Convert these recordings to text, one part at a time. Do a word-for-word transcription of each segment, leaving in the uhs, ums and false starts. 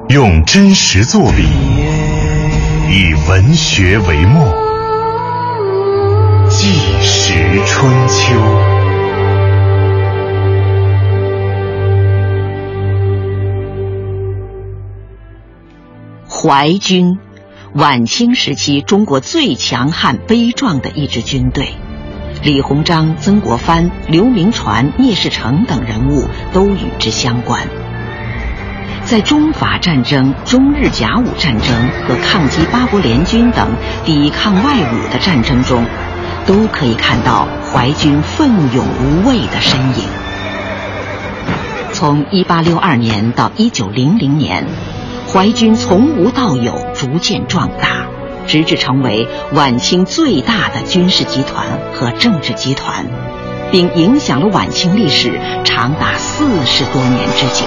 用真实作笔，以文学为墨，纪实春秋。 淮军，晚清时期中国最强悍悲壮的一支军队，李鸿章、曾国藩、刘铭传、聂士成等人物都与之相关。在中法战争、中日甲午战争和抗击八国联军等抵抗外侮的战争中，都可以看到淮军奋勇无畏的身影。从一八六二年到一九零零年，淮军从无到有，逐渐壮大，直至成为晚清最大的军事集团和政治集团，并影响了晚清历史长达四十多年之久。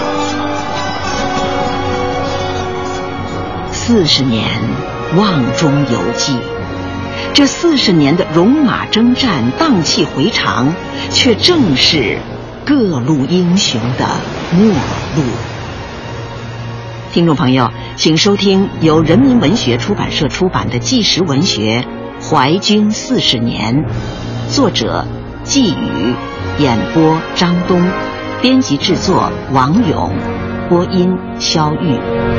四十年瓮中有记，这四十年的戎马征战、荡气回肠，却正是各路英雄的末路。听众朋友，请收听由人民文学出版社出版的纪实文学《淮军四十年》，作者季宇，演播张东，编辑制作王勇，播音肖玉。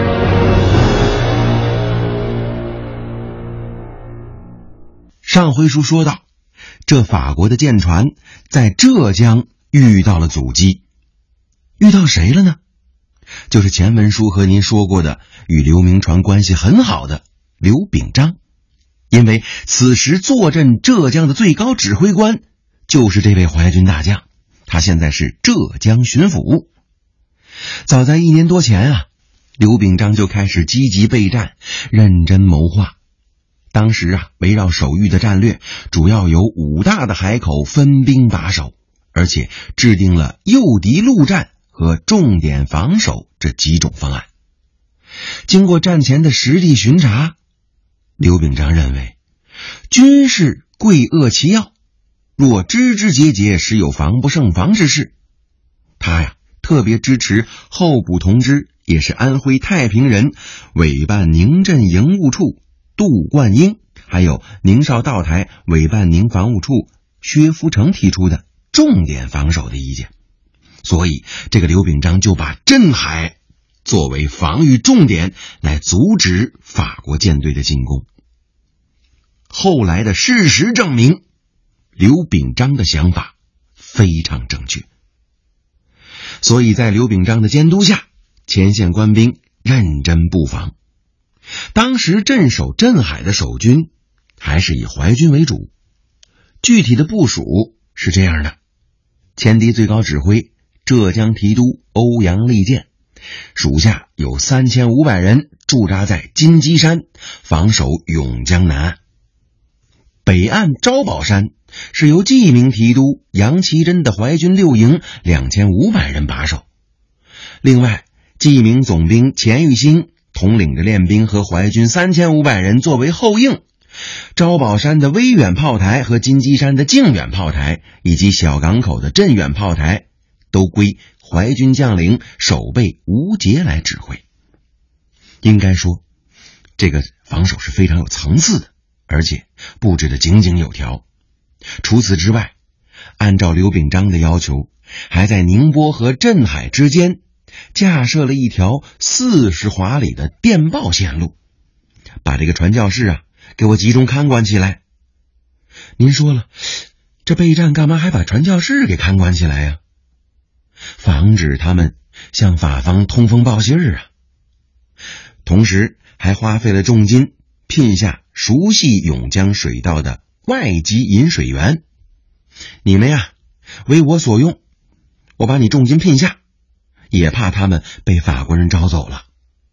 上回书说到，这法国的舰船在浙江遇到了阻击，遇到谁了呢？就是前文书和您说过的与刘铭传关系很好的刘秉章，因为此时坐镇浙江的最高指挥官就是这位淮军大将，他现在是浙江巡抚。早在一年多前啊，刘秉章就开始积极备战，认真谋划。当时啊，围绕守御的战略主要由五大的海口分兵把守，而且制定了诱敌陆战和重点防守这几种方案。经过战前的实地巡查，刘秉章认为军事贵扼其要，若枝枝节节，实有防不胜防之势。他呀特别支持候补同知，也是安徽太平人，委办宁镇营务处杜冠英，还有宁绍道台委办宁防务处薛福成提出的重点防守的意见。所以这个刘秉章就把镇海作为防御重点，来阻止法国舰队的进攻。后来的事实证明，刘秉章的想法非常正确。所以在刘秉章的监督下，前线官兵认真布防。当时镇守镇海的守军还是以淮军为主，具体的部署是这样的：前敌最高指挥浙江提督欧阳立建，属下有三千五百人驻扎在金鸡山，防守永江南岸。北岸招宝山是由纪明提督杨其珍的淮军六营两千五百人把守。另外，纪明总兵钱玉新统领着练兵和淮军三千五百人作为后应。招宝山的微远炮台和金鸡山的近远炮台，以及小港口的镇远炮台，都归淮军将领守备吴杰来指挥。应该说，这个防守是非常有层次的，而且布置得井井有条。除此之外，按照刘秉章的要求，还在宁波和镇海之间架设了一条四十华里的电报线路，把这个传教士啊给我集中看管起来。您说了，这备战干嘛还把传教士给看管起来呀？防止他们向法方通风报信儿啊。同时还花费了重金聘下熟悉永江水道的外籍引水员。你们呀为我所用，我把你重金聘下，也怕他们被法国人招走了。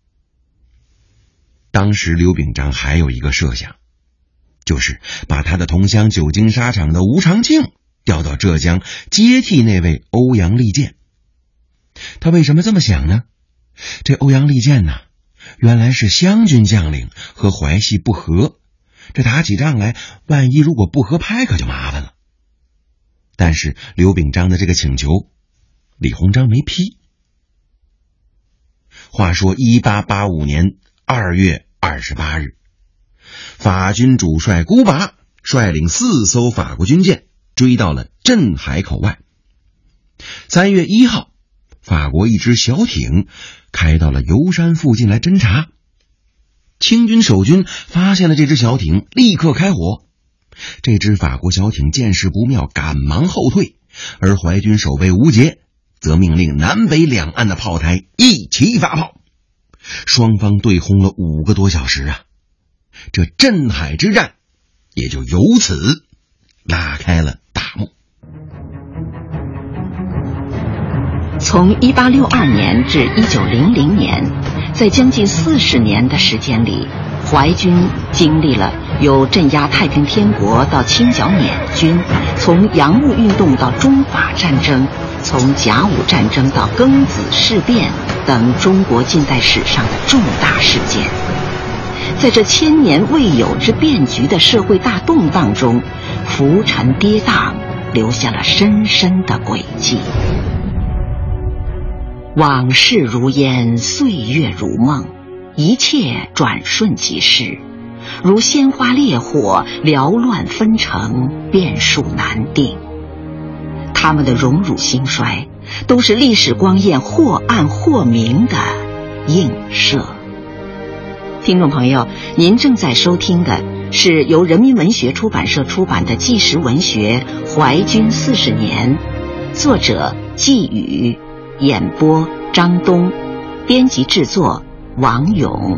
当时刘秉章还有一个设想，就是把他的同乡久经沙场的吴长庆调到浙江接替那位欧阳立建。他为什么这么想呢？这欧阳立建呢，原来是湘军将领，和淮系不和，这打起仗来，万一如果不合拍，可就麻烦了。但是刘秉章的这个请求，李鸿章没批。 话说一八八五年二月二十八日，法军主帅孤拔率领四艘法国军舰追到了镇海口外。三月一号，法国一支小艇开到了油山附近来侦察。清军守军发现了这支小艇，立刻开火。这支法国小艇见势不妙，赶忙后退，而淮军守备吴杰则命令南北两岸的炮台一齐发炮。双方对轰了五个多小时啊，这镇海之战也就由此拉开了大幕。 从一八六二年至一九零零年，在将近四十年的时间里，淮军经历了由镇压太平天国到清剿缅军，从洋务运动到中法战争，从甲午战争到庚子事变等中国近代史上的重大事件。在这千年未有之变局的社会大动荡中，浮沉跌宕，留下了深深的轨迹。往事如烟，岁月如梦，一切转瞬即逝，如鲜花烈火，缭乱纷呈，变数难定。他们的荣辱兴衰，都是历史光焰或暗或明的映射。听众朋友，您正在收听的是由人民文学出版社出版的纪实文学《淮军四十年》，作者季宇，演播张东，编辑制作王勇。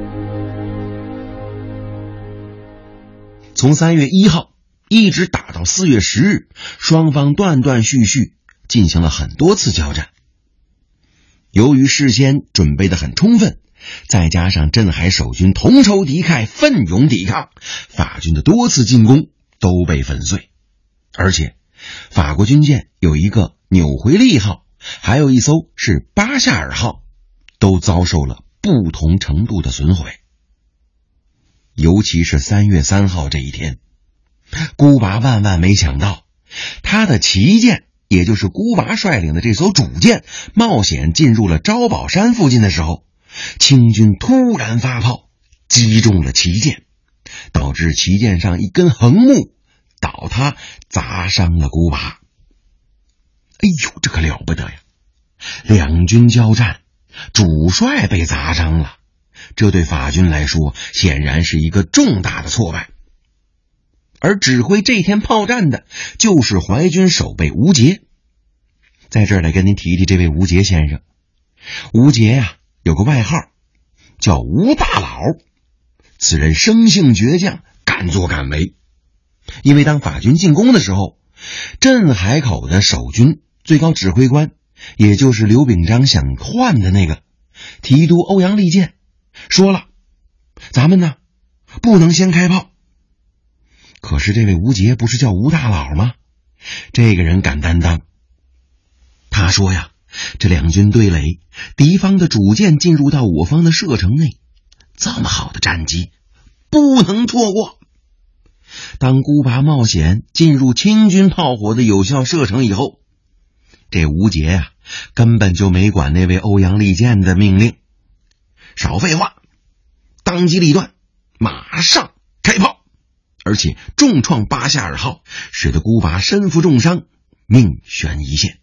从三月一号一直打到四月十日，双方断断续续进行了很多次交战。由于事先准备得很充分，再加上镇海守军同仇敌忾，奋勇抵抗，法军的多次进攻都被粉碎。而且法国军舰有一个纽回利号，还有一艘是巴夏尔号，都遭受了不同程度的损毁。尤其是三月三号这一天，孤拔万万没想到，他的旗舰，也就是孤拔率领的这艘主舰冒险进入了招宝山附近的时候，清军突然发炮击中了旗舰，导致旗舰上一根横木倒塌，砸伤了孤拔。哎呦，这可了不得呀！两军交战，主帅被砸伤了，这对法军来说显然是一个重大的挫败。而指挥这天炮战的就是淮军守备吴杰。在这儿来跟您提提这位吴杰先生。吴杰呀、啊，有个外号叫吴大佬，此人生性倔强，敢作敢为。因为当法军进攻的时候，镇海口的守军最高指挥官，也就是刘秉章想换的那个提督欧阳立建说了，咱们呢不能先开炮。可是这位吴杰不是叫吴大佬吗？这个人敢担当。他说呀，这两军对垒，敌方的主舰进入到我方的射程内，这么好的战机不能错过。当孤拔冒险进入清军炮火的有效射程以后，这吴杰啊根本就没管那位欧阳立建的命令，少废话，当机立断，马上开炮，而且重创巴夏尔号，使得孤拔身负重伤，命悬一线。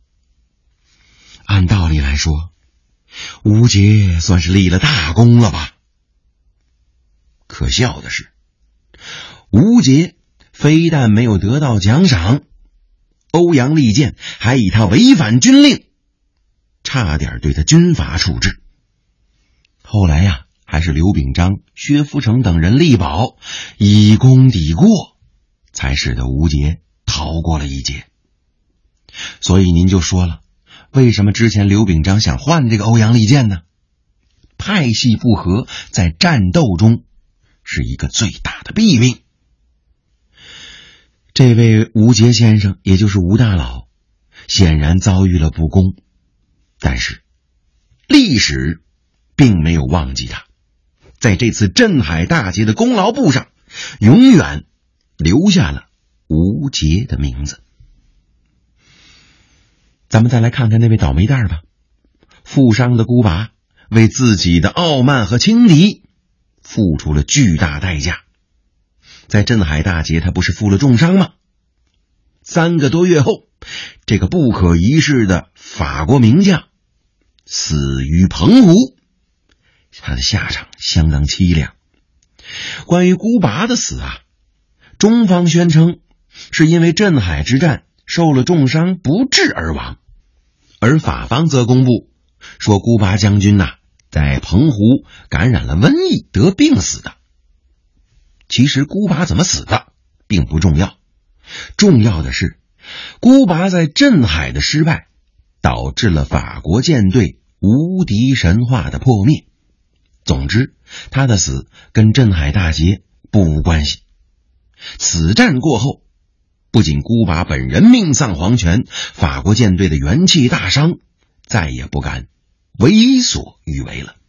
按道理来说，吴杰算是立了大功了吧？可笑的是，吴杰非但没有得到奖赏，欧阳立建还以他违反军令，差点对他军法处置。后来呀、啊，还是刘秉章、薛福成等人力保，以功抵过，才使得吴杰逃过了一劫。所以您就说了，为什么之前刘秉章想换这个欧阳立建呢？派系不合在战斗中是一个最大的弊病。这位吴杰先生，也就是吴大佬，显然遭遇了不公，但是历史并没有忘记他，在这次镇海大捷的功劳簿上永远留下了吴杰的名字。咱们再来看看那位倒霉蛋吧。负伤的孤拔为自己的傲慢和轻敌付出了巨大代价。在镇海大捷，他不是负了重伤吗？三个多月后，这个不可一世的法国名将死于澎湖，他的下场相当凄凉。关于孤拔的死啊，中方宣称是因为镇海之战受了重伤不治而亡，而法方则公布说孤拔将军呐、啊，在澎湖感染了瘟疫得病死的。其实孤拔怎么死的并不重要，重要的是孤拔在镇海的失败导致了法国舰队无敌神话的破灭。总之，他的死跟镇海大捷不无关系。此战过后，不仅孤拔本人命丧黄泉，法国舰队的元气大伤，再也不敢为所欲为了。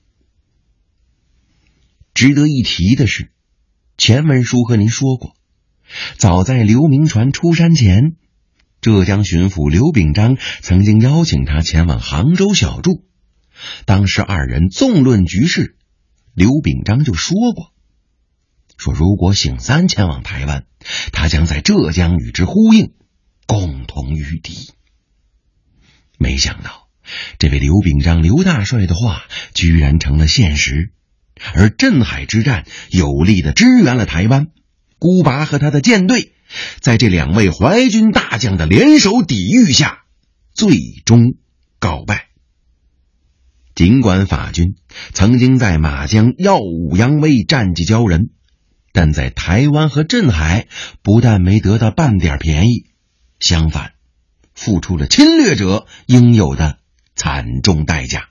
值得一提的是，前文书和您说过，早在刘铭传出山前，浙江巡抚刘秉章曾经邀请他前往杭州小住。当时二人纵论局势，刘秉章就说过，说如果醒三前往台湾，他将在浙江与之呼应，共同御敌。没想到这位刘秉章刘大帅的话居然成了现实，而镇海之战有力地支援了台湾。孤拔和他的舰队在这两位淮军大将的联手抵御下，最终告败。尽管法军曾经在马江耀武扬威，战绩骄人，但在台湾和镇海不但没得到半点便宜，相反付出了侵略者应有的惨重代价。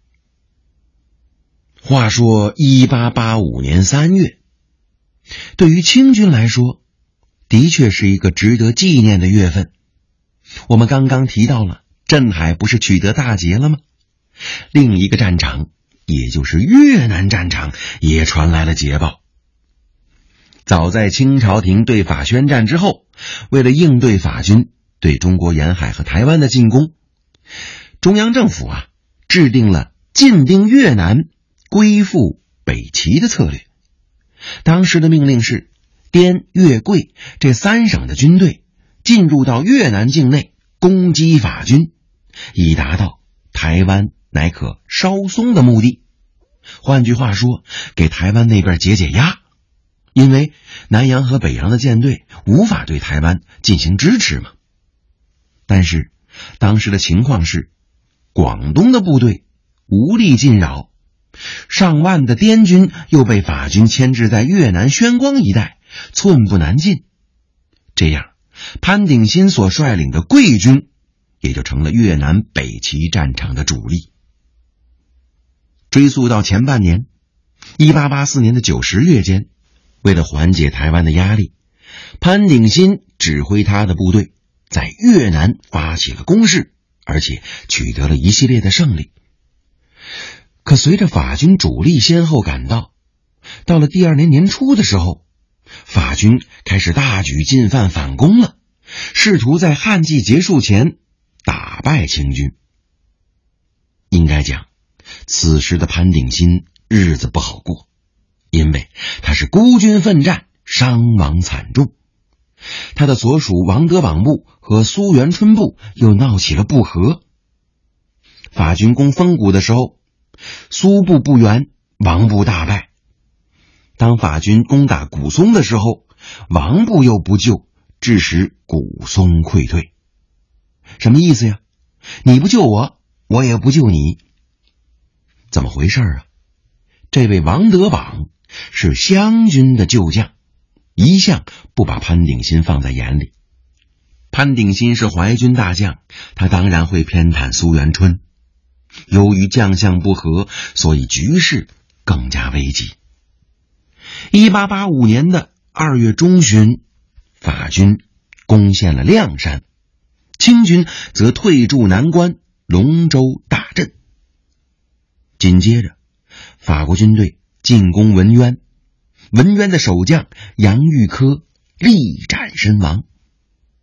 话说一八八五年三月，对于清军来说的确是一个值得纪念的月份。我们刚刚提到了镇海不是取得大捷了吗？另一个战场，也就是越南战场，也传来了捷报。早在清朝廷对法宣战之后，为了应对法军对中国沿海和台湾的进攻，中央政府啊制定了进兵越南、归附北齐的策略。当时的命令是，滇越贵这三省的军队进入到越南境内攻击法军，以达到台湾乃可稍松的目的。换句话说，给台湾那边解解压，因为南洋和北洋的舰队无法对台湾进行支持嘛。但是当时的情况是，广东的部队无力进扰，上万的滇军又被法军牵制在越南宣光一带，寸步难进。这样，潘鼎新所率领的桂军也就成了越南北齐战场的主力。追溯到前半年一八八四年的九十月间，为了缓解台湾的压力，潘鼎新指挥他的部队在越南发起了攻势，而且取得了一系列的胜利。可随着法军主力先后赶到，到了第二年年初的时候，法军开始大举进犯反攻了，试图在旱季结束前打败清军。应该讲，此时的潘鼎新日子不好过，因为他是孤军奋战，伤亡惨重。他的所属王德榜部和苏元春部又闹起了不和。法军攻丰谷的时候，苏部不援，王部大败。当法军攻打古松的时候，王部又不救，致使古松溃退。什么意思呀？你不救我，我也不救你。怎么回事啊？这位王德榜是湘军的旧将，一向不把潘鼎新放在眼里。潘鼎新是淮军大将，他当然会偏袒苏元春。由于将相不和，所以局势更加危急。一八八五年的二月中旬，法军攻陷了亮山，清军则退驻南关、龙州大镇。紧接着，法国军队进攻文渊，文渊的守将杨玉科力斩身亡。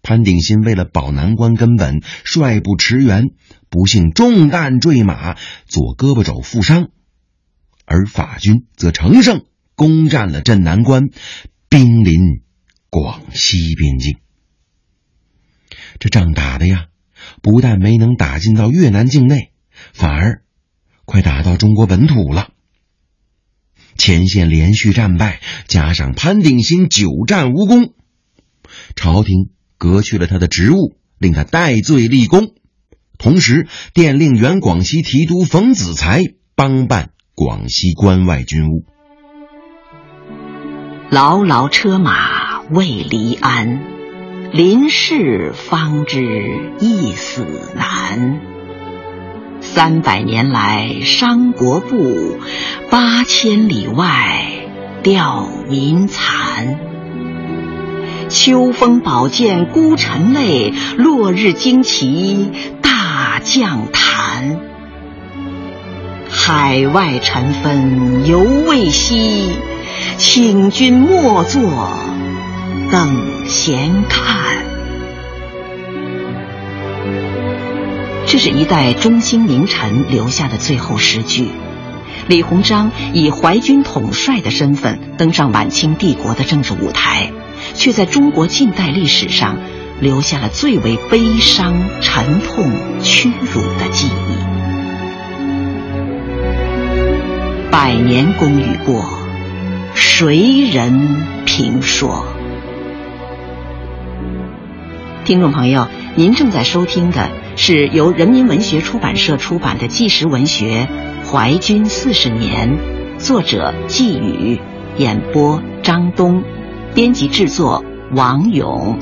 潘鼎新为了保南关根本，率部驰援，不幸中弹坠马，左胳膊肘负伤。而法军则乘胜攻占了镇南关，兵临广西边境。这仗打的呀，不但没能打进到越南境内，反而快打到中国本土了。前线连续战败，加上潘鼎新久战无功，朝廷革去了他的职务，令他戴罪立功，同时电令原广西提督冯子材帮办广西关外军务。 牢牢车马未离鞍，临事方知一死难。三百年来伤国部，八千里外吊民残。秋风宝剑孤臣泪，落日旌旗大将坛。海外尘纷犹未息，请君莫作等闲看。这是一代中兴名臣留下的最后诗句。李鸿章以淮军统帅的身份登上晚清帝国的政治舞台，却在中国近代历史上留下了最为悲伤、沉痛、屈辱的记忆。百年功与过，谁人评说？听众朋友，您正在收听的是由人民文学出版社出版的纪实文学《淮军四十年》，作者季宇，演播张东，编辑制作王勇。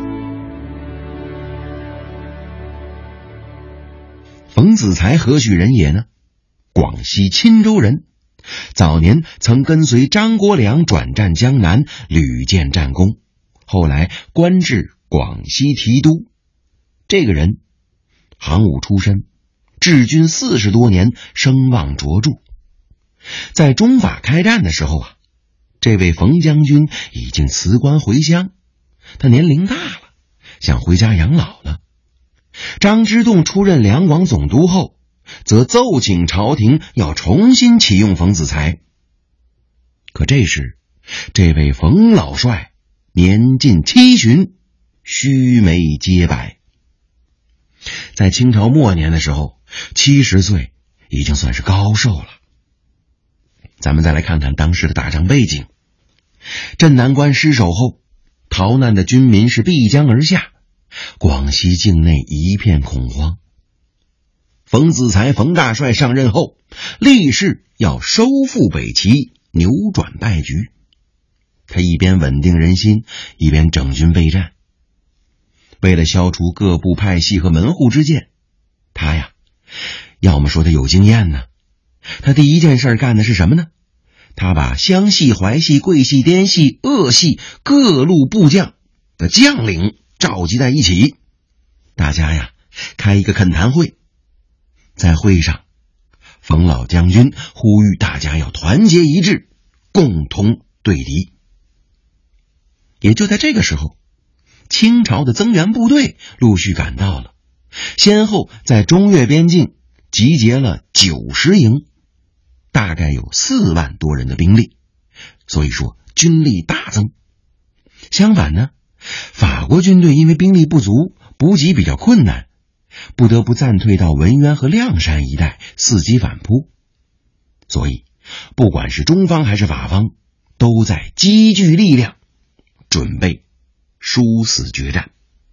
冯子材何许人也呢？广西钦州人，早年曾跟随张国良转战江南，屡建战功，后来官至广西提督。这个人行伍出身，治军四十多年，声望卓著。在中法开战的时候啊，这位冯将军已经辞官回乡，他年龄大了，想回家养老了。张之洞出任两广总督后，则奏请朝廷要重新启用冯子材。可这时这位冯老帅年近七旬，须眉皆白。在清朝末年的时候，七十岁已经算是高寿了。咱们再来看看当时的打仗背景。镇南关失守后，逃难的军民是必江而下，广西境内一片恐慌。冯子材冯大帅上任后，立誓要收复北齐，扭转败局。他一边稳定人心，一边整军备战。为了消除各部派系和门户之见，他呀，要么说他有经验呢，他第一件事干的是什么呢？他把湘系、淮系、桂系、滇系、鄂系各路部将的将领召集在一起，大家呀开一个恳谈会。在会上，冯老将军呼吁大家要团结一致，共同对敌。也就在这个时候，清朝的增援部队陆续赶到了，先后在中越边境集结了九十营，大概有四万多人的兵力，所以说军力大增。相反呢，法国军队因为兵力不足，补给比较困难，不得不暂退到文渊和谅山一带，伺机反扑。所以不管是中方还是法方，都在积聚力量，准备殊死决战。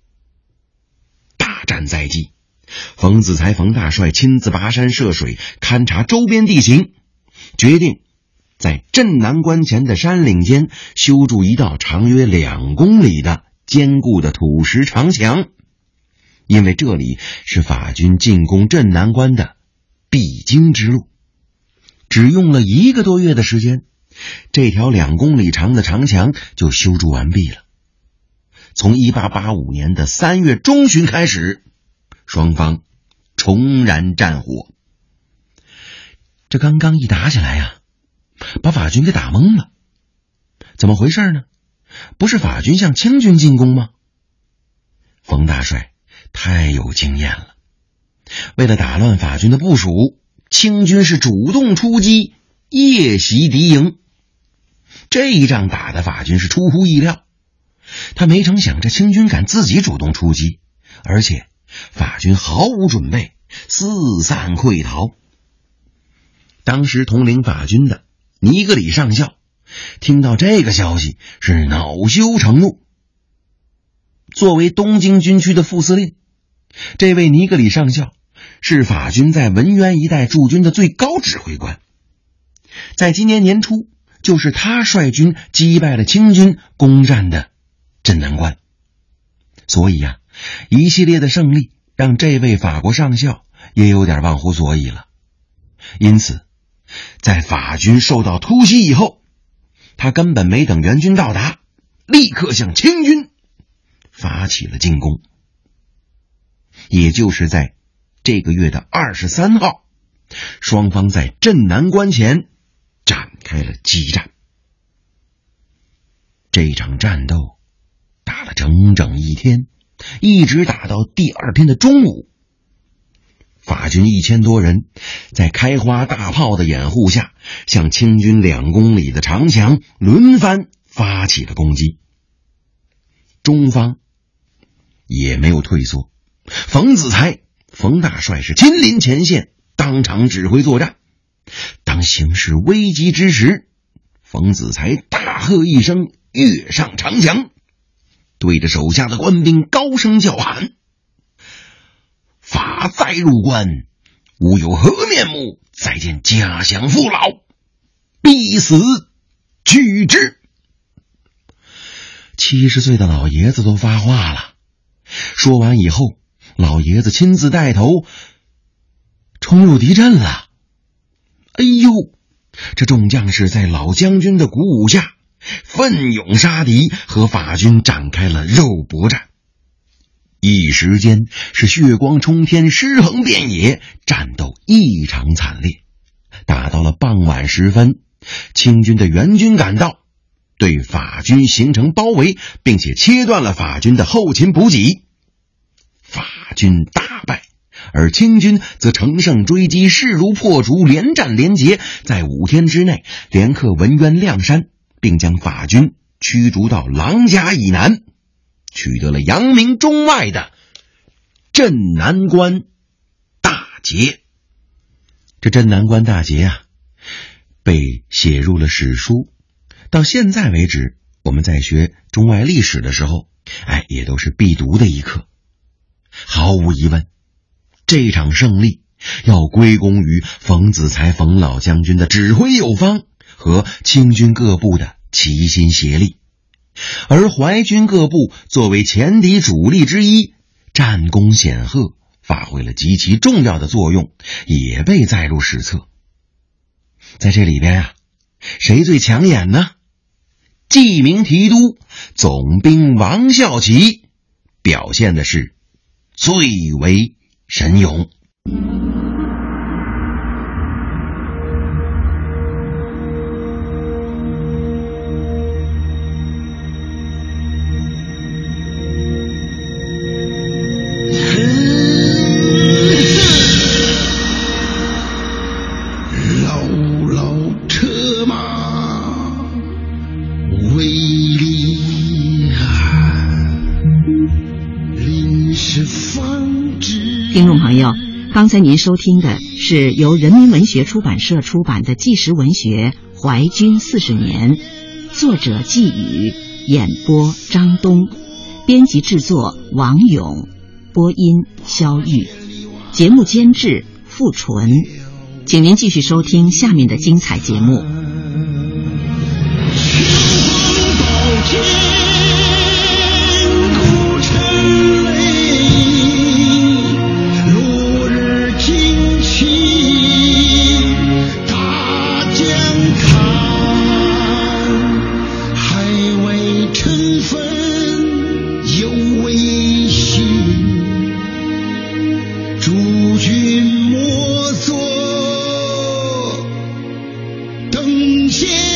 大战在即，冯子材冯大帅亲自跋山涉水，勘察周边地形，决定在镇南关前的山岭间修筑一道长约两公里的坚固的土石长墙，因为这里是法军进攻镇南关的必经之路。只用了一个多月的时间，这条两公里长的长墙就修筑完毕了。从一八八五年的三月中旬开始，双方重燃战火。这刚刚一打起来呀、啊，把法军给打懵了。怎么回事呢？不是法军向清军进攻吗？ 冯大帅太有经验了，为了打乱法军的部署，清军是主动出击，夜袭敌营。这一仗打得法军是出乎意料，他没成想这清军敢自己主动出击，而且法军毫无准备，四散溃逃。当时统领法军的尼格里上校听到这个消息是恼羞成怒。作为东京军区的副司令，这位尼格里上校是法军在文渊一带驻军的最高指挥官。在今年年初，就是他率军击败了清军攻占的镇南关。所以啊，一系列的胜利让这位法国上校也有点忘乎所以了。因此在法军受到突袭以后，他根本没等援军到达，立刻向清军发起了进攻。也就是在这个月的二十三号，双方在镇南关前展开了激战。这场战斗打了整整一天，一直打到第二天的中午。法军一千多人在开花大炮的掩护下，向清军两公里的长墙轮番发起了攻击。中方也没有退缩，冯子材、冯大帅是亲临前线，当场指挥作战。当形势危急之时，冯子材大喝一声，跃上长墙，对着手下的官兵高声叫喊：法再入关，吾有何面目再见家乡父老？必死拒之！七十岁的老爷子都发话了。说完以后，老爷子亲自带头冲入敌阵了。哎呦，这众将士在老将军的鼓舞下，奋勇杀敌，和法军展开了肉搏战。一时间是血光冲天，尸横遍野，战斗异常惨烈。打到了傍晚时分，清军的援军赶到，对法军形成包围，并且切断了法军的后勤补给。法军大败，而清军则乘胜追击，势如破竹，连战连捷，在五天之内连克文渊、亮山，并将法军驱逐到琅珈以南，取得了扬名中外的镇南关大捷。这镇南关大捷啊，被写入了史书。到现在为止，我们在学中外历史的时候，哎，也都是必读的一课。毫无疑问，这场胜利要归功于冯子材冯老将军的指挥有方和清军各部的齐心协力。而淮军各部作为前敌主力之一，战功显赫，发挥了极其重要的作用，也被载入史册。在这里边啊，谁最抢眼呢？记名提督总兵王孝奇表现的是最为神勇。 听众朋友，刚才您收听的是由人民文学出版社出版的纪实文学《淮军四十年》，作者季宇，演播张东，编辑制作王勇，播音肖玉，节目监制付纯。请您继续收听下面的精彩节目。 诸君莫作等闲。